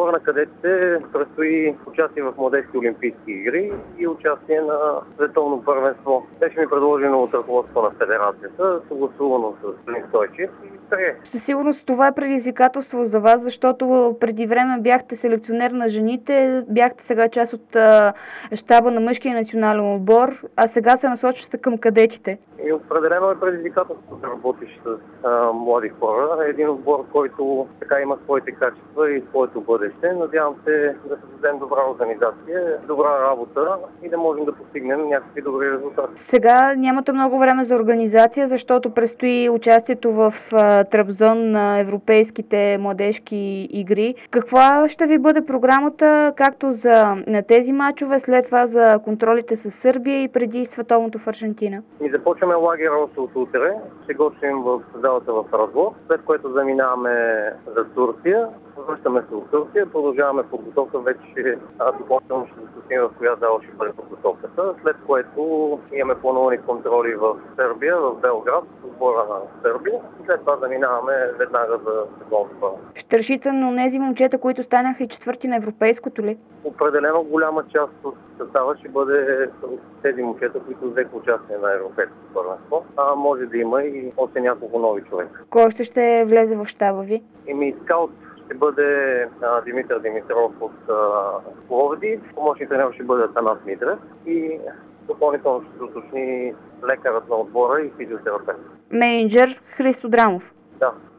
отбора на кадетите предстои участие в младежки олимпийски игри и участие на световно първенство. Беше ми предложено от ръководство на федерацията, съгласувано с Лин Стойчев и прие. Със сигурност това е предизвикателство за вас, защото преди време бяхте селекционер на жените, бяхте сега част от щаба на мъжкия национален отбор, а сега се насочвате към кадетите. И определено е предизвикателство да работиш с млади хора. Един отбор, който така има своите качества и своето бъдеще. Надявам се да създадем добра организация, добра работа и да можем да постигнем някакви добри резултати. Сега нямате много време за организация, защото предстои участието в Трабзон на европейските младежки игри. Каква ще ви бъде програмата, както за тези мачове, след това за контролите с Сърбия и преди световното в Аржентина? И започваме лагера от утре. Ще гостим в залата в Разлог, след което заминаваме за Турция. Връщаме се от Турция, продължаваме подготовка, вече допълнително ще засушим в коя зала ще бъде подготовката, след което имаме планувани контроли в Сърбия, в Белград, в отбора на Сърбия и след това заминаваме веднага за световното. Ще решите на тези момчета, които станаха и четвърти на европейското ли? Определено голяма част от състава ще бъде от тези момчета, които взеха участие на европейското първенство, а може да има и още няколко нови човека. Кой още ще влезе в щаба ви? Скаут ще бъде Димитър Димитров от Пловдив, помощник тренер ще бъде Атанас Митрев и допълнително ще се уточни лекарът на отбора и физиотерапевт. Мениджър Христо Драмов. Да.